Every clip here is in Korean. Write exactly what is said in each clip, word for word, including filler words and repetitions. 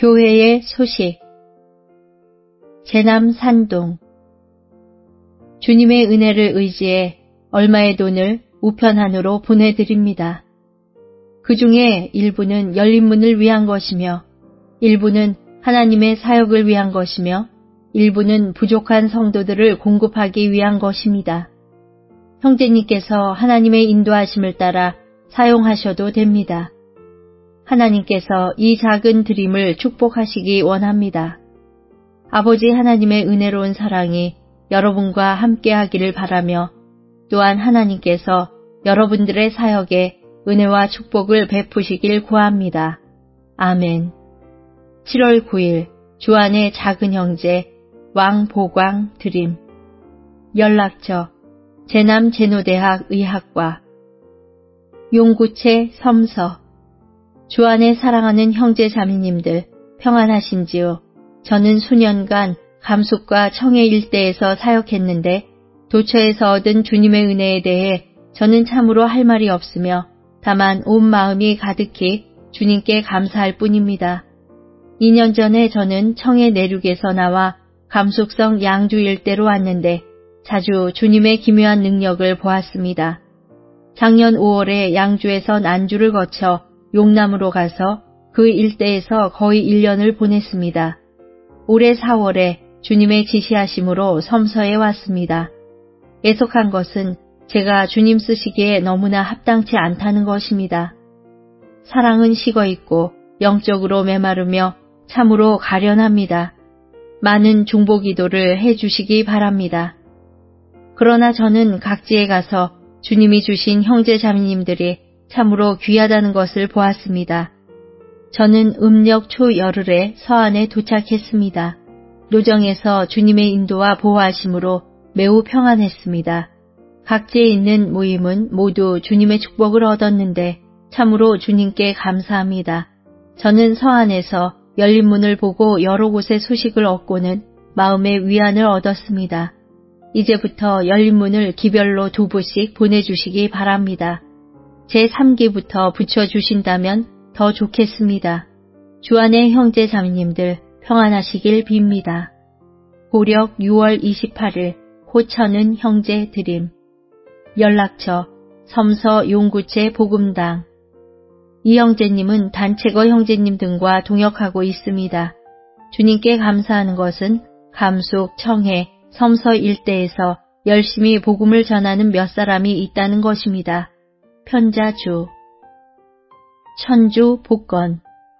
교회의 소식. 제남 산동. 주님의 은혜를 의지해 얼마의 돈을 우편함으로 보내드립니다. 그 중에 일부는 열린 문을 위한 것이며 일부는 하나님의 사역을 위한 것이며 일부는 부족한 성도들을 공급하기 위한 것입니다. 형제님께서 하나님의 인도하심을 따라 사용하셔도 됩니다. 하나님께서 이 작은 드림을 축복하시기 원합니다. 아버지 하나님의 은혜로운 사랑이 여러분과 함께하기를 바라며 또한 하나님께서 여러분들의 사역에 은혜와 축복을 베푸시길 구합니다. 아멘. 칠월 구일 주안의 작은 형제 왕보광 드림. 연락처 제남 제노대학 의학과 용구체 섬서. 주안의 사랑하는 형제 자매님들 평안하신지요. 저는 수년간 감숙과 청해 일대에서 사역했는데 도처에서 얻은 주님의 은혜에 대해 저는 참으로 할 말이 없으며 다만 온 마음이 가득히 주님께 감사할 뿐입니다. 이 년 전에 저는 청해 내륙에서 나와 감숙성 양주 일대로 왔는데 자주 주님의 기묘한 능력을 보았습니다. 작년 오월에 양주에서 난주를 거쳐 용남으로 가서 그 일대에서 거의 일 년을 보냈습니다. 올해 사월에 주님의 지시하심으로 섬서에 왔습니다. 애석한 것은 제가 주님 쓰시기에 너무나 합당치 않다는 것입니다. 사랑은 식어있고 영적으로 메마르며 참으로 가련합니다. 많은 중보기도를 해주시기 바랍니다. 그러나 저는 각지에 가서 주님이 주신 형제 자매님들이 참으로 귀하다는 것을 보았습니다. 저는 음력 초열흘에 서안에 도착했습니다. 노정에서 주님의 인도와 보호하심으로 매우 평안했습니다. 각지에 있는 모임은 모두 주님의 축복을 얻었는데 참으로 주님께 감사합니다. 저는 서안에서 열린 문을 보고 여러 곳의 소식을 얻고는 마음의 위안을 얻었습니다. 이제부터 열린 문을 기별로 두 부씩 보내주시기 바랍니다. 제삼 기부터 붙여주신다면 더 좋겠습니다. 주안의 형제 자매님들 평안하시길 빕니다. 고력 유월 이십팔일 호천은 형제 드림. 연락처 섬서 용구체 복음당. 이 형제님은 단체거 형제님 등과 동역하고 있습니다. 주님께 감사하는 것은 감숙, 청해, 섬서 일대에서 열심히 복음을 전하는 몇 사람이 있다는 것입니다. 편자주. 천주 복건.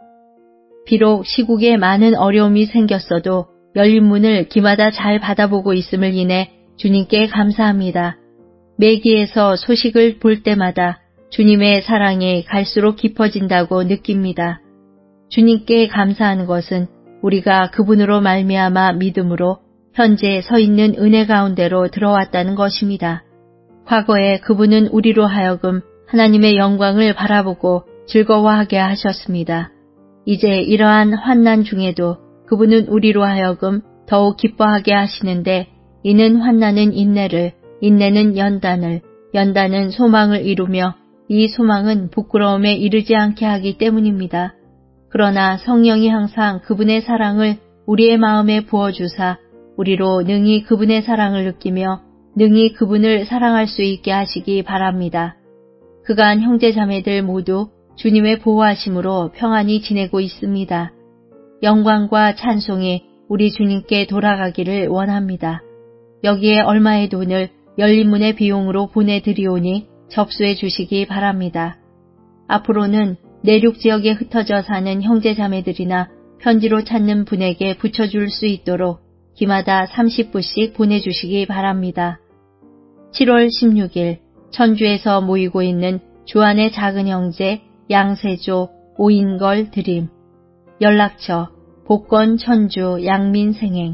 비록 시국에 많은 어려움이 생겼어도 열린 문을 기마다 잘 받아보고 있음을 인해 주님께 감사합니다. 매기에서 소식을 볼 때마다 주님의 사랑이 갈수록 깊어진다고 느낍니다. 주님께 감사하는 것은 우리가 그분으로 말미암아 믿음으로 현재 서 있는 은혜 가운데로 들어왔다는 것입니다. 과거에 그분은 우리로 하여금 하나님의 영광을 바라보고 즐거워하게 하셨습니다. 이제 이러한 환난 중에도 그분은 우리로 하여금 더욱 기뻐하게 하시는데 이는 환난은 인내를, 인내는 연단을, 연단은 소망을 이루며 이 소망은 부끄러움에 이르지 않게 하기 때문입니다. 그러나 성령이 항상 그분의 사랑을 우리의 마음에 부어주사 우리로 능히 그분의 사랑을 느끼며 능히 그분을 사랑할 수 있게 하시기 바랍니다. 그간 형제자매들 모두 주님의 보호하심으로 평안히 지내고 있습니다. 영광과 찬송이 우리 주님께 돌아가기를 원합니다. 여기에 얼마의 돈을 열린 문의 비용으로 보내드리오니 접수해 주시기 바랍니다. 앞으로는 내륙 지역에 흩어져 사는 형제자매들이나 편지로 찾는 분에게 붙여줄 수 있도록 기마다 삼십 부씩 보내주시기 바랍니다. 칠월 십육일 천주에서 모이고 있는 주안의 작은 형제 양세조 오인걸 드림. 연락처 복건 천주 양민생행.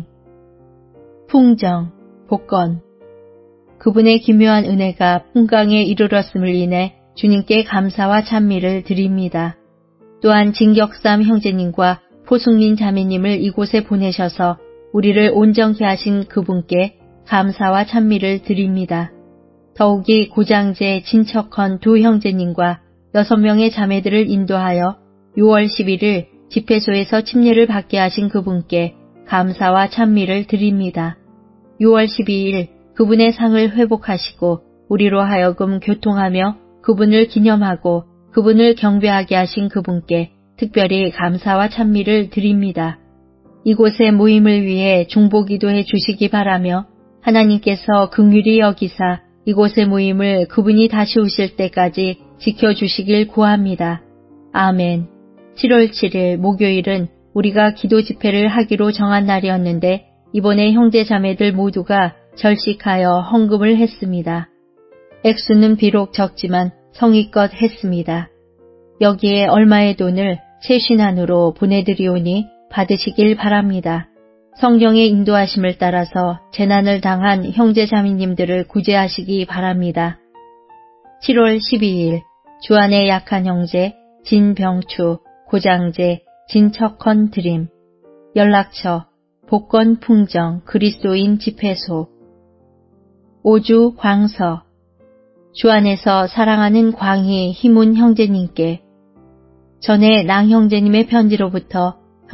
풍정 복건. 그분의 기묘한 은혜가 풍강에 이르렀음을 인해 주님께 감사와 찬미를 드립니다. 또한 진격삼 형제님과 포승린 자매님을 이곳에 보내셔서 우리를 온전케 하신 그분께 감사와 찬미를 드립니다. 더욱이 고장제 친척헌 두 형제님과 여섯 명의 자매들을 인도하여 유월 십일일 집회소에서 침례를 받게 하신 그분께 감사와 찬미를 드립니다. 유월 십이일 그분의 상을 회복하시고 우리로 하여금 교통하며 그분을 기념하고 그분을 경배하게 하신 그분께 특별히 감사와 찬미를 드립니다. 이곳의 모임을 위해 중보기도해 주시기 바라며 하나님께서 긍휼히 여기사 이곳의 모임을 그분이 다시 오실 때까지 지켜주시길 구합니다. 아멘. 칠월 칠일 목요일은 우리가 기도 집회를 하기로 정한 날이었는데 이번에 형제자매들 모두가 절식하여 헌금을 했습니다. 액수는 비록 적지만 성의껏 했습니다. 여기에 얼마의 돈을 최신한으로 보내드리오니 받으시길 바랍니다. 성경의 인도하심을 따라서 재난을 당한 형제자매님들을 구제하시기 바랍니다. 칠월 십이일 주안의 약한 형제 진병추, 고장제, 진척헌 드림, 연락처 복권 풍정 그리스도인 집회소, 오주 광서, 주안에서 사랑하는 광희 희문 형제님께 전에 낭 형제님의 편지로부터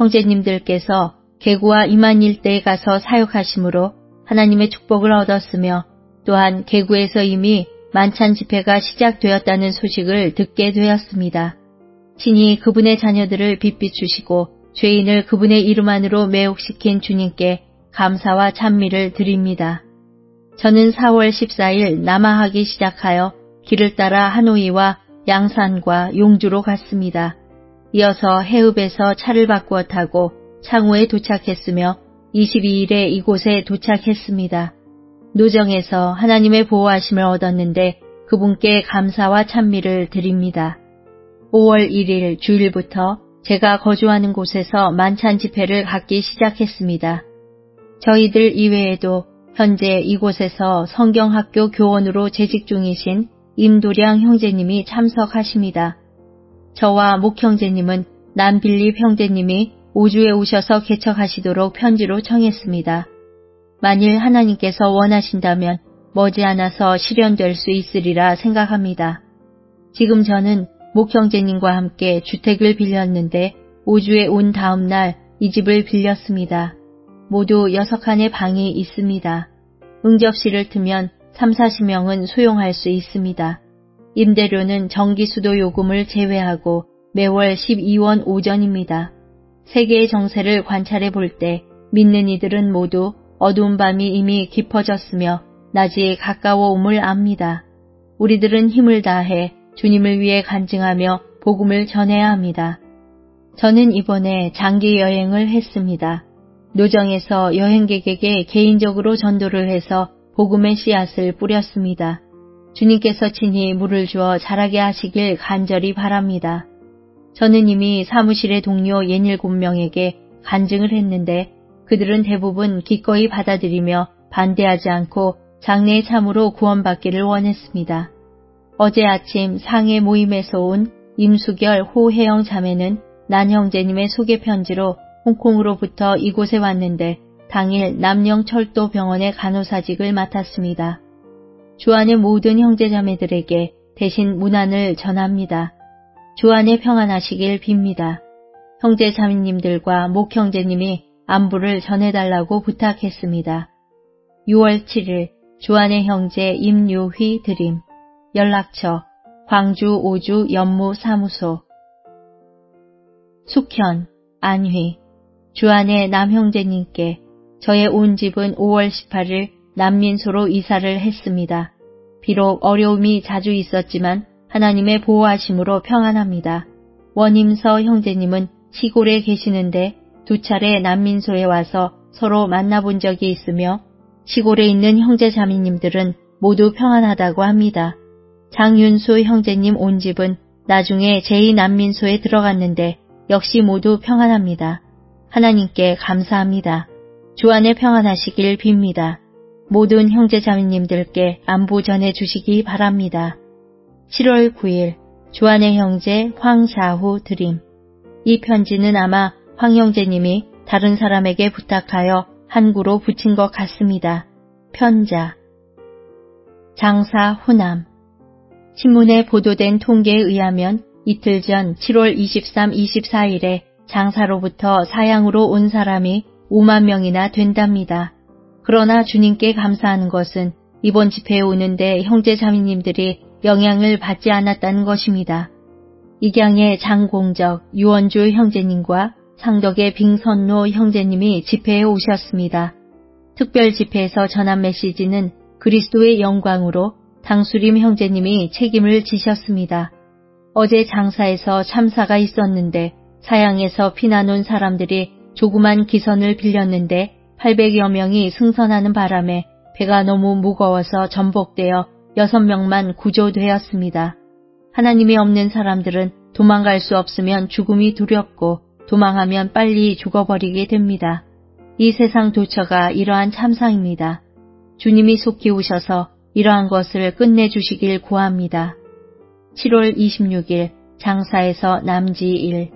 형제님들께서 개구와 이만 일대에 가서 사역하심으로 하나님의 축복을 얻었으며 또한 개구에서 이미 만찬 집회가 시작되었다는 소식을 듣게 되었습니다. 친히 그분의 자녀들을 빛비추시고 죄인을 그분의 이름 안으로 매혹시킨 주님께 감사와 찬미를 드립니다. 저는 사월 십사일 남하하기 시작하여 길을 따라 하노이와 양산과 용주로 갔습니다. 이어서 해읍에서 차를 바꾸어 타고 창호에 도착했으며 이십이일에 이곳에 도착했습니다. 노정에서 하나님의 보호하심을 얻었는데 그분께 감사와 찬미를 드립니다. 오월 일일 주일부터 제가 거주하는 곳에서 만찬 집회를 갖기 시작했습니다. 저희들 이외에도 현재 이곳에서 성경학교 교원으로 재직 중이신 임도량 형제님이 참석하십니다. 저와 목형제님은 남빌립 형제님이 오주에 오셔서 개척하시도록 편지로 청했습니다. 만일 하나님께서 원하신다면 머지않아서 실현될 수 있으리라 생각합니다. 지금 저는 목형제님과 함께 주택을 빌렸는데 오주에 온 다음 날 이 집을 빌렸습니다. 모두 여섯 칸의 방이 있습니다. 응접실을 트면 삼사십 명은 수용할 수 있습니다. 임대료는 전기수도 요금을 제외하고 매월 십이원 오전입니다. 세계의 정세를 관찰해 볼 때 믿는 이들은 모두 어두운 밤이 이미 깊어졌으며 낮이 가까워옴을 압니다. 우리들은 힘을 다해 주님을 위해 간증하며 복음을 전해야 합니다. 저는 이번에 장기 여행을 했습니다. 노정에서 여행객에게 개인적으로 전도를 해서 복음의 씨앗을 뿌렸습니다. 주님께서 친히 물을 주어 자라게 하시길 간절히 바랍니다. 저는 이미 사무실의 동료 예닐곱 명에게 간증을 했는데 그들은 대부분 기꺼이 받아들이며 반대하지 않고 장래에 참으로 구원받기를 원했습니다. 어제 아침 상해 모임에서 온 임수결 호혜영 자매는 난 형제님의 소개 편지로 홍콩으로부터 이곳에 왔는데 당일 남영철도병원의 간호사직을 맡았습니다. 주안의 모든 형제자매들에게 대신 문안을 전합니다. 주안에 평안하시길 빕니다. 형제자매님들과 목형제님이 안부를 전해달라고 부탁했습니다. 유월 칠일 주안의 형제 임요휘 드림, 연락처 광주 오주 연무사무소, 숙현 안휘, 주안의 남형제님께 저의 온 집은 오월 십팔일 난민소로 이사를 했습니다. 비록 어려움이 자주 있었지만 하나님의 보호하심으로 평안합니다. 원임서 형제님은 시골에 계시는데 두 차례 난민소에 와서 서로 만나본 적이 있으며 시골에 있는 형제자매님들은 모두 평안하다고 합니다. 장윤수 형제님 온 집은 나중에 제이 난민소에 들어갔는데 역시 모두 평안합니다. 하나님께 감사합니다. 주안에 평안하시길 빕니다. 모든 형제자매님들께 안부 전해주시기 바랍니다. 칠월 구일 주안의 형제 황샤후 드림. 이 편지는 아마 황 형제님이 다른 사람에게 부탁하여 한구로 붙인 것 같습니다. 편자. 장사 후남. 신문에 보도된 통계에 의하면 이틀 전 칠월 이십삼, 이십사일에 장사로부터 사양으로 온 사람이 오만 명이나 된답니다. 그러나 주님께 감사하는 것은 이번 집회에 오는데 형제 자매님들이 영향을 받지 않았다는 것입니다. 익양의 장공적, 유원주 형제님과 상덕의 빙선로 형제님이 집회에 오셨습니다. 특별 집회에서 전한 메시지는 그리스도의 영광으로 당수림 형제님이 책임을 지셨습니다. 어제 장사에서 참사가 있었는데 사양에서 피난 온 사람들이 조그만 기선을 빌렸는데 팔백여 명이 승선하는 바람에 배가 너무 무거워서 전복되어 여섯 명만 구조되었습니다. 하나님이 없는 사람들은 도망갈 수 없으면 죽음이 두렵고 도망하면 빨리 죽어버리게 됩니다. 이 세상 도처가 이러한 참상입니다. 주님이 속히 오셔서 이러한 것을 끝내주시길 구합니다. 칠월 이십육일 장사에서 남지일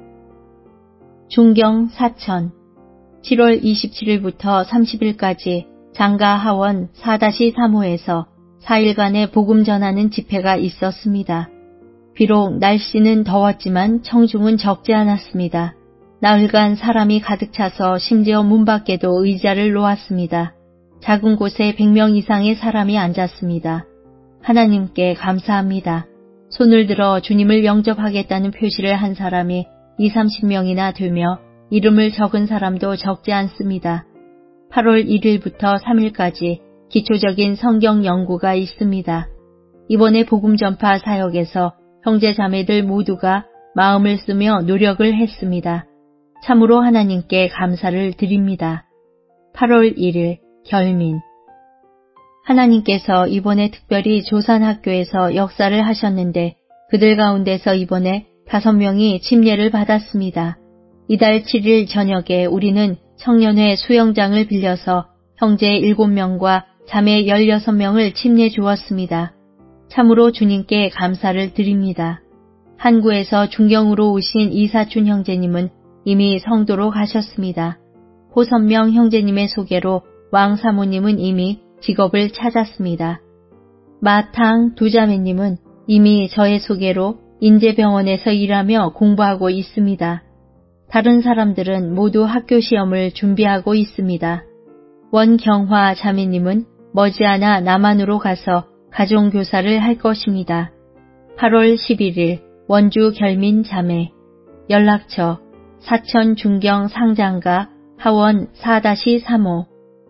중경 사천 칠월 이십칠일부터 삼십일까지 장가 하원 사 삼 호에서 사 일간의 복음 전하는 집회가 있었습니다. 비록 날씨는 더웠지만 청중은 적지 않았습니다. 나흘간 사람이 가득 차서 심지어 문 밖에도 의자를 놓았습니다. 작은 곳에 백 명 이상의 사람이 앉았습니다. 하나님께 감사합니다. 손을 들어 주님을 영접하겠다는 표시를 한 사람이 이삼십 명이나 되며 이름을 적은 사람도 적지 않습니다. 팔월 일일부터 삼일까지 기초적인 성경 연구가 있습니다. 이번에 복음 전파 사역에서 형제 자매들 모두가 마음을 쓰며 노력을 했습니다. 참으로 하나님께 감사를 드립니다. 팔월 일일 결민 하나님께서 이번에 특별히 조산학교에서 역사를 하셨는데 그들 가운데서 이번에 다섯 명이 침례를 받았습니다. 이달 칠일 저녁에 우리는 청년회 수영장을 빌려서 형제 일곱 명과 자매 열여섯 명을 침례 주었습니다. 참으로 주님께 감사를 드립니다. 한구에서 중경으로 오신 이사춘 형제님은 이미 성도로 가셨습니다. 호선명 형제님의 소개로 왕 사모님은 이미 직업을 찾았습니다. 마탕 두자매님은 이미 저의 소개로 인제병원에서 일하며 공부하고 있습니다. 다른 사람들은 모두 학교 시험을 준비하고 있습니다. 원경화 자매님은 머지않아 남한으로 가서 가정교사를 할 것입니다. 팔월 십일일 원주 결민 자매 연락처 사천 중경 상장가 하원 사 삼 호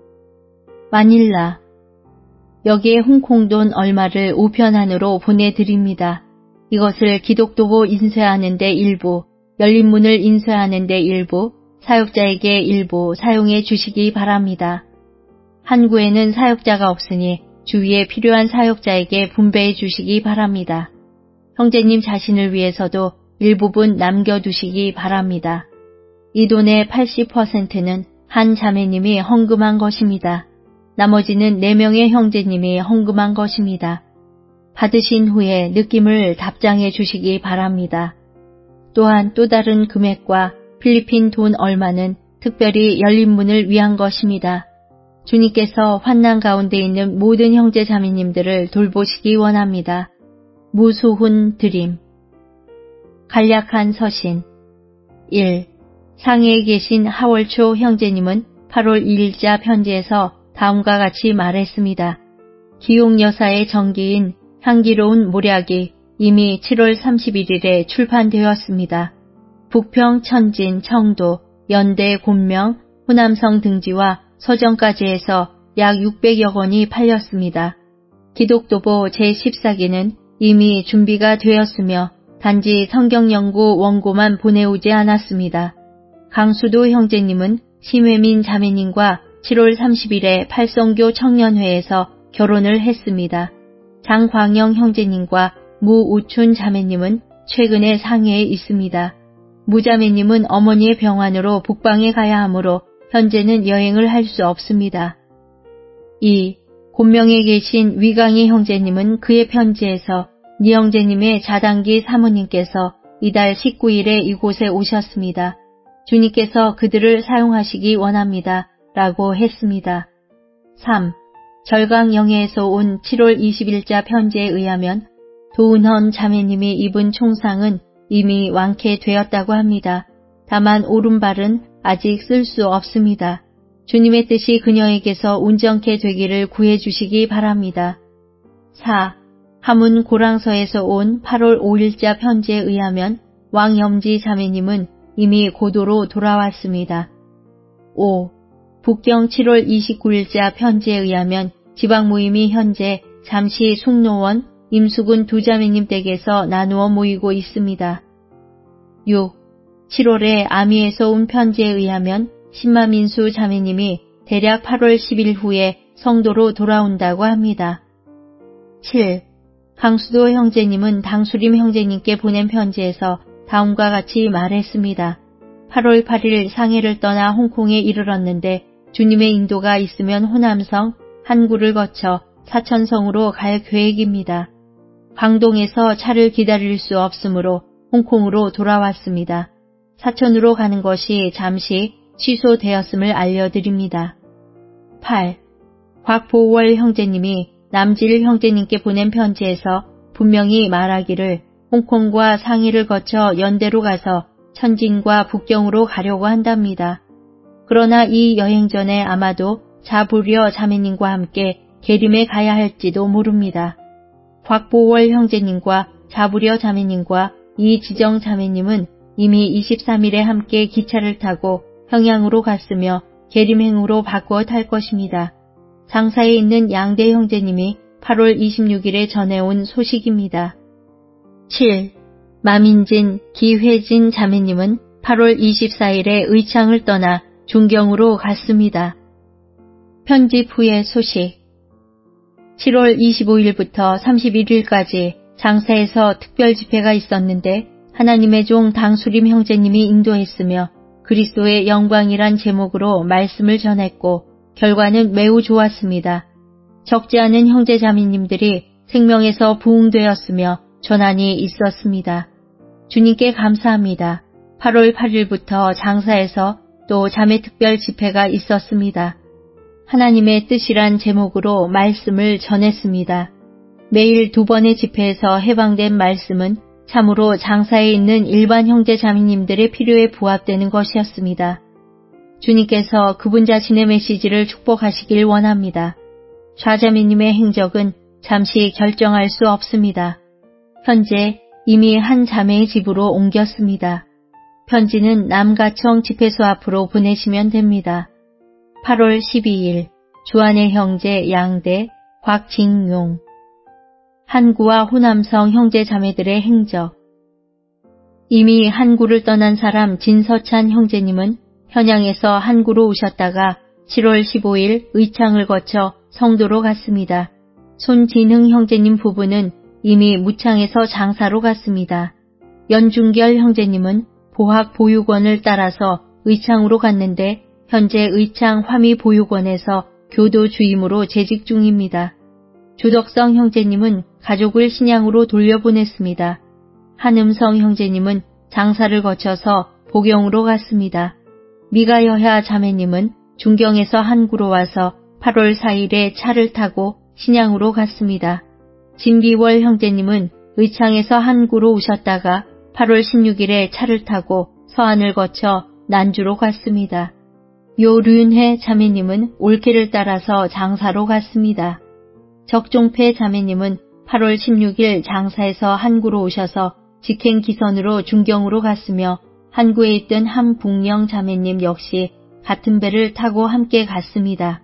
마닐라 여기에 홍콩돈 얼마를 우편안으로 보내드립니다. 이것을 기독도고 인쇄하는 데 일부, 열린문을 인쇄하는 데 일부, 사역자에게 일부 사용해 주시기 바랍니다. 한구에는 사역자가 없으니 주위에 필요한 사역자에게 분배해 주시기 바랍니다. 형제님 자신을 위해서도 일부분 남겨두시기 바랍니다. 이 돈의 팔십 퍼센트는 한 자매님이 헌금한 것입니다. 나머지는 네 명의 형제님이 헌금한 것입니다. 받으신 후에 느낌을 답장해 주시기 바랍니다. 또한 또 다른 금액과 필리핀 돈 얼마는 특별히 열린문을 위한 것입니다. 주님께서 환난 가운데 있는 모든 형제 자매님들을 돌보시기 원합니다. 무수훈 드림 간략한 서신 일. 상해에 계신 하월초 형제님은 팔월 이일자 편지에서 다음과 같이 말했습니다. 기용 여사의 정기인 향기로운 모략이 이미 칠월 삼십일일에 출판되었습니다. 북평, 천진, 청도, 연대, 곤명, 호남성 등지와 서점까지 해서 약 육백여 권이 팔렸습니다. 기독도보 제십사 기는 이미 준비가 되었으며 단지 성경연구 원고만 보내오지 않았습니다. 강수도 형제님은 심회민 자매님과 칠월 삼십일에 팔성교 청년회에서 결혼을 했습니다. 장광영 형제님과 무우춘 자매님은 최근에 상해에 있습니다. 무자매님은 어머니의 병환으로 북방에 가야 하므로 현재는 여행을 할 수 없습니다. 이. 곤명에 계신 위강희 형제님은 그의 편지에서 니 형제님의 자단기 사모님께서 이달 십구일에 이곳에 오셨습니다. 주님께서 그들을 사용하시기 원합니다. 라고 했습니다. 삼. 절강영해에서 온 칠월 이십일자 편지에 의하면 도은헌 자매님이 입은 총상은 이미 완쾌되었다고 합니다. 다만 오른발은 아직 쓸 수 없습니다. 주님의 뜻이 그녀에게서 온전케 되기를 구해주시기 바랍니다. 사. 하문 고랑서에서 온 팔월 오일자 편지에 의하면 왕염지 자매님은 이미 고도로 돌아왔습니다. 오. 북경 칠월 이십구일자 편지에 의하면 지방 모임이 현재 잠시 숭노원, 임수군 두 자매님 댁에서 나누어 모이고 있습니다. 육. 칠월에 아미에서 온 편지에 의하면 신마민수 자매님이 대략 팔월 십일 후에 성도로 돌아온다고 합니다. 칠. 강수도 형제님은 당수림 형제님께 보낸 편지에서 다음과 같이 말했습니다. 팔월 팔일 상해를 떠나 홍콩에 이르렀는데 주님의 인도가 있으면 호남성, 한구를 거쳐 사천성으로 갈 계획입니다. 광동에서 차를 기다릴 수 없으므로 홍콩으로 돌아왔습니다. 사천으로 가는 것이 잠시 취소되었음을 알려드립니다. 팔. 곽보월 형제님이 남질 형제님께 보낸 편지에서 분명히 말하기를 홍콩과 상해를 거쳐 연대로 가서 천진과 북경으로 가려고 한답니다. 그러나 이 여행 전에 아마도 자부려 자매님과 함께 계림에 가야 할지도 모릅니다. 곽보월 형제님과 자부려 자매님과 이지정 자매님은 이미 이십삼일에 함께 기차를 타고 평양으로 갔으며 계림행으로 바꿔 탈 것입니다. 장사에 있는 양대 형제님이 팔월 이십육일에 전해온 소식입니다. 칠. 마민진, 기회진 자매님은 팔월 이십사일에 의창을 떠나 중경으로 갔습니다. 편집 후의 소식. 칠월 이십오일부터 삼십일일까지 장사에서 특별 집회가 있었는데 하나님의 종 당수림 형제님이 인도했으며 그리스도의 영광이란 제목으로 말씀을 전했고 결과는 매우 좋았습니다. 적지 않은 형제 자매님들이 생명에서 부흥되었으며 전환이 있었습니다. 주님께 감사합니다. 팔월 팔일부터 장사에서 또 자매 특별 집회가 있었습니다. 하나님의 뜻이란 제목으로 말씀을 전했습니다. 매일 두 번의 집회에서 해방된 말씀은 참으로 장사에 있는 일반 형제 자매님들의 필요에 부합되는 것이었습니다. 주님께서 그분 자신의 메시지를 축복하시길 원합니다. 좌자매님의 행적은 잠시 결정할 수 없습니다. 현재 이미 한 자매의 집으로 옮겼습니다. 편지는 남가청 집회소 앞으로 보내시면 됩니다. 팔월 십이일 주한의 형제 양대 곽징용. 한구와 호남성 형제 자매들의 행적. 이미 한구를 떠난 사람 진서찬 형제님은 현양에서 한구로 오셨다가 칠월 십오일 의창을 거쳐 성도로 갔습니다. 손진흥 형제님 부부는 이미 무창에서 장사로 갔습니다. 연중결 형제님은 보학 보육원을 따라서 의창으로 갔는데 현재 의창 화미보육원에서 교도 주임으로 재직 중입니다. 조덕성 형제님은 가족을 신양으로 돌려보냈습니다. 한음성 형제님은 장사를 거쳐서 보경으로 갔습니다. 미가여하 자매님은 중경에서 한구로 와서 팔월 사일에 차를 타고 신양으로 갔습니다. 진기월 형제님은 의창에서 한구로 오셨다가 팔월 십육일에 차를 타고 서안을 거쳐 난주로 갔습니다. 요륜회 자매님은 올케를 따라서 장사로 갔습니다. 적종패 자매님은 팔월 십육일 장사에서 한구로 오셔서 직행기선으로 중경으로 갔으며 한구에 있던 한북령 자매님 역시 같은 배를 타고 함께 갔습니다.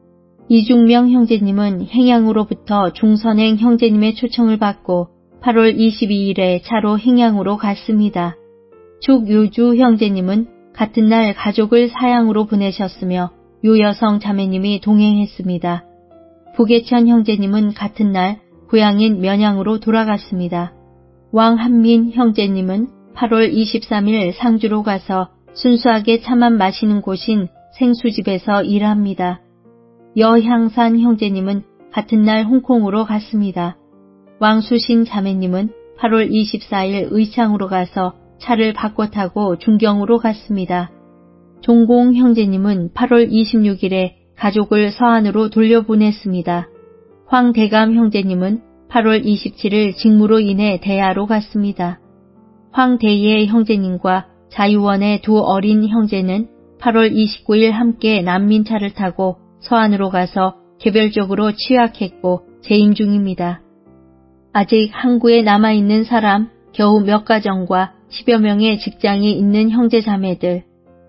이중명 형제님은 행양으로부터 중선행 형제님의 초청을 받고 팔월 이십이일에 차로 행양으로 갔습니다. 축요주 형제님은 같은 날 가족을 사양으로 보내셨으며 요여성 자매님이 동행했습니다. 부계천 형제님은 같은 날 고향인 면양으로 돌아갔습니다. 왕한민 형제님은 팔월 이십삼일 상주로 가서 순수하게 차만 마시는 곳인 생수집에서 일합니다. 여향산 형제님은 같은 날 홍콩으로 갔습니다. 왕수신 자매님은 팔월 이십사일 의창으로 가서 차를 바꿔 타고 중경으로 갔습니다. 종공 형제님은 팔월 이십육일에 가족을 서안으로 돌려보냈습니다. 황대감 형제님은 팔월 이십칠일 직무로 인해 대하로 갔습니다. 황대예 형제님과 자유원의 두 어린 형제는 팔월 이십구일 함께 난민차를 타고 서안으로 가서 개별적으로 취약했고 재임 중입니다. 아직 항구에 남아있는 사람 겨우 몇 가정과 십여 명의 직장이 있는 형제자매들.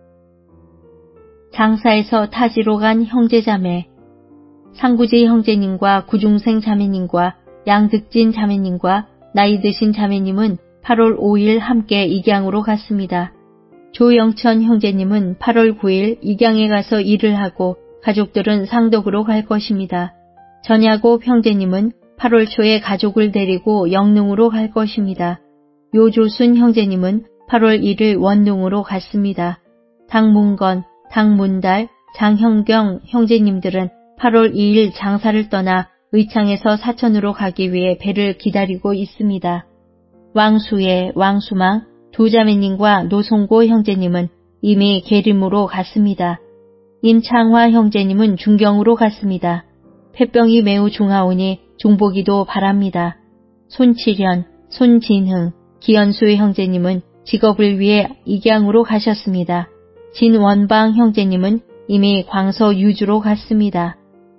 장사에서 타지로 간 형제자매. 상구지 형제님과 구중생 자매님과 양득진 자매님과 나이 드신 자매님은 팔월 오일 함께 익양으로 갔습니다. 조영천 형제님은 팔월 구일 익양에 가서 일을 하고 가족들은 상덕으로 갈 것입니다. 전야곱 형제님은 팔월 초에 가족을 데리고 영릉으로 갈 것입니다. 요조순 형제님은 팔월 일일 원릉으로 갔습니다. 당문건, 당문달, 장형경 형제님들은 팔월 이일 장사를 떠나 의창에서 사천으로 가기 위해 배를 기다리고 있습니다. 왕수예, 왕수망, 두 자매님과 노송고 형제님은 이미 계림으로 갔습니다. 임창화 형제님은 중경으로 갔습니다. 폐병이 매우 중하오니 중보기도 바랍니다. 손칠현, 손진흥, 기현수 형제님은 직업을 위해 익양으로 가셨습니다. 진원방 형제님은 이미 광서 유주로 갔습니다.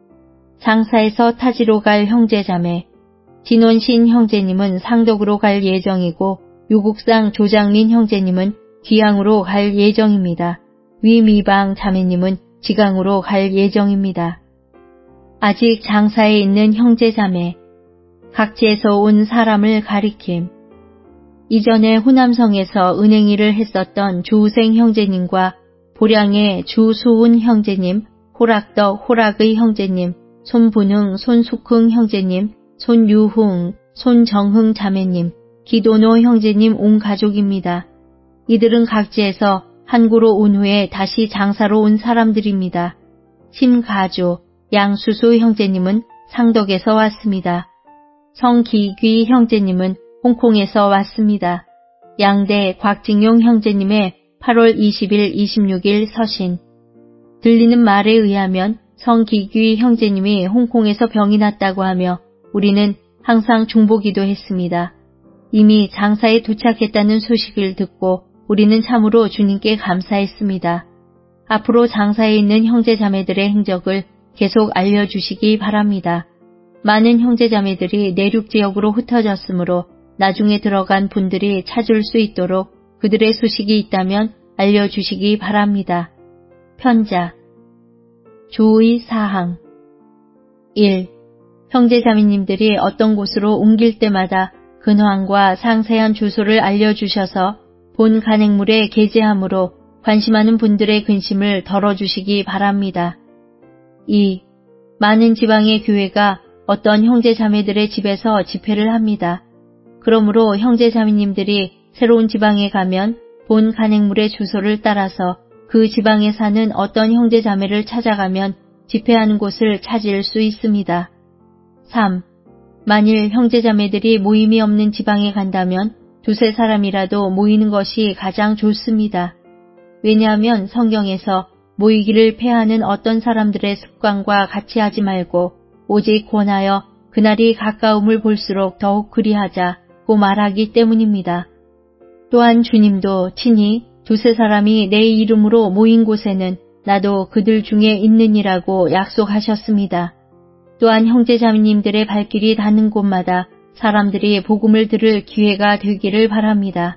장사에서 타지로 갈 형제자매. 진원신 형제님은 상덕으로 갈 예정이고 유국상 조장민 형제님은 귀양으로 갈 예정입니다. 위미방 자매님은 지강으로 갈 예정입니다. 아직 장사에 있는 형제자매. 각지에서 온 사람을 가리킴. 이전에 후남성에서 은행 일을 했었던 주우생 형제님과 보량의 주수훈 형제님, 호락덕 호락의 형제님, 손분흥 손숙흥 형제님, 손유흥, 손정흥 자매님, 기도노 형제님 온 가족입니다. 이들은 각지에서 한구로 온 후에 다시 장사로 온 사람들입니다. 심가조, 양수수 형제님은 상덕에서 왔습니다. 성기귀 형제님은 홍콩에서 왔습니다. 양대 곽징용 형제님의 팔월 이십일, 이십육일 서신. 들리는 말에 의하면 성기귀 형제님이 홍콩에서 병이 났다고 하며 우리는 항상 중보기도 했습니다. 이미 장사에 도착했다는 소식을 듣고 우리는 참으로 주님께 감사했습니다. 앞으로 장사에 있는 형제자매들의 행적을 계속 알려주시기 바랍니다. 많은 형제자매들이 내륙 지역으로 흩어졌으므로 나중에 들어간 분들이 찾을 수 있도록 그들의 소식이 있다면 알려주시기 바랍니다. 편자. 주의 사항. 일. 형제자매님들이 어떤 곳으로 옮길 때마다 근황과 상세한 주소를 알려주셔서 본 간행물에 게재함으로 관심하는 분들의 근심을 덜어주시기 바랍니다. 이. 많은 지방의 교회가 어떤 형제자매들의 집에서 집회를 합니다. 그러므로 형제자매님들이 새로운 지방에 가면 본 간행물의 주소를 따라서 그 지방에 사는 어떤 형제자매를 찾아가면 집회하는 곳을 찾을 수 있습니다. 삼. 만일 형제자매들이 모임이 없는 지방에 간다면 두세 사람이라도 모이는 것이 가장 좋습니다. 왜냐하면 성경에서 모이기를 패하는 어떤 사람들의 습관과 같이 하지 말고 오직 권하여 그날이 가까움을 볼수록 더욱 그리하자고 말하기 때문입니다. 또한 주님도 친히 두세 사람이 내 이름으로 모인 곳에는 나도 그들 중에 있느니라고 약속하셨습니다. 또한 형제자매님들의 발길이 닿는 곳마다 사람들이 복음을 들을 기회가 되기를 바랍니다.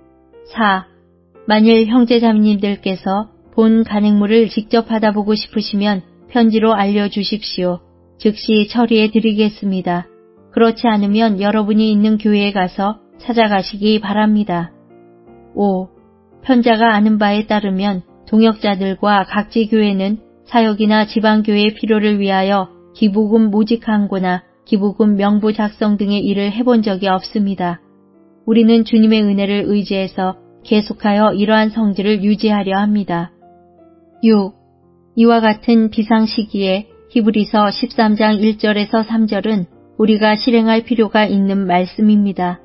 사. 만일 형제자매님들께서 본 간행물을 직접 받아보고 싶으시면 편지로 알려주십시오. 즉시 처리해 드리겠습니다. 그렇지 않으면 여러분이 있는 교회에 가서 찾아가시기 바랍니다. 오. 편자가 아는 바에 따르면 동역자들과 각지 교회는 사역이나 지방교회의 필요를 위하여 기부금 모집 광고나 기부금 명부 작성 등의 일을 해본 적이 없습니다. 우리는 주님의 은혜를 의지해서 계속하여 이러한 성질을 유지하려 합니다. 육. 이와 같은 비상시기에 히브리서 십삼 장 일 절에서 삼 절은 우리가 실행할 필요가 있는 말씀입니다.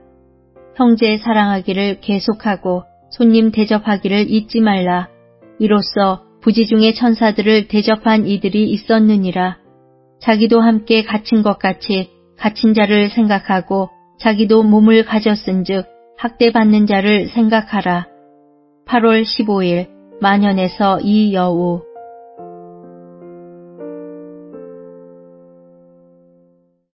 형제 사랑하기를 계속하고 손님 대접하기를 잊지 말라. 이로써 부지중의 천사들을 대접한 이들이 있었느니라. 자기도 함께 갇힌 것 같이 갇힌 자를 생각하고 자기도 몸을 가졌은즉 학대받는 자를 생각하라. 팔월 십오일 만현에서 이여우